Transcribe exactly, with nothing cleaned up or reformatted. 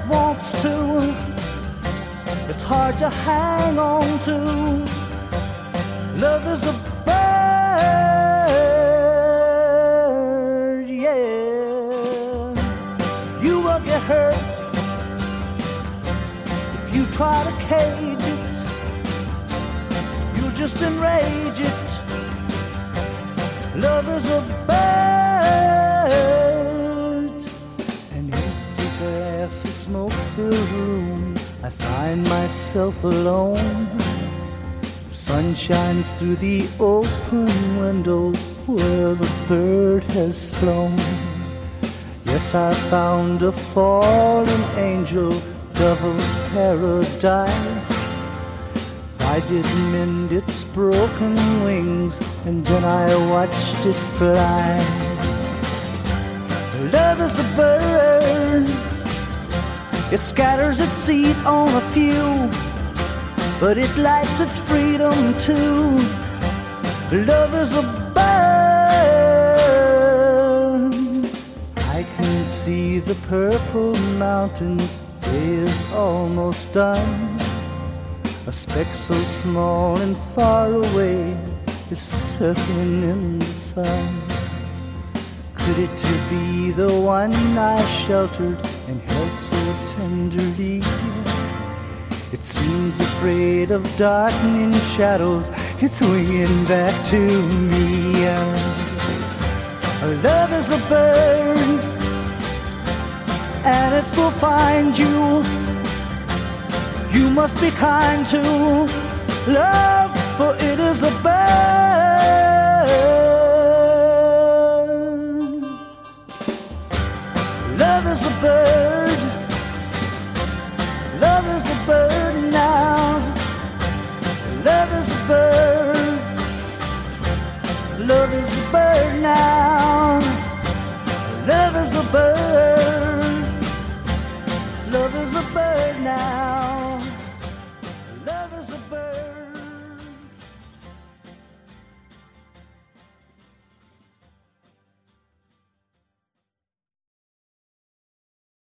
wants to. It's hard to hang on to. Love is a bird, yeah. You will get hurt if you try to cage it. You'll just enrage it. Love is a bird. An empty glass of smoke filled room. I find myself alone. Sun shines through the open window where the bird has flown. Yes, I found a fallen angel, dove of paradise. I did mend its broken wings, and then I watched it fly. Love is a bird. It scatters its seed on a few, but it likes its freedom too. Love is a bird. I can see the purple mountains. Day is almost done. A speck so small and far away is circling in the sun. Could it be the one I sheltered and held so tenderly? It seems afraid of darkening shadows. It's winging back to me. Love is a bird, and it will find you. You must be kind to love, for it is a bird. Love is a bird. Love is a bird now. Love is a bird. Love is a bird.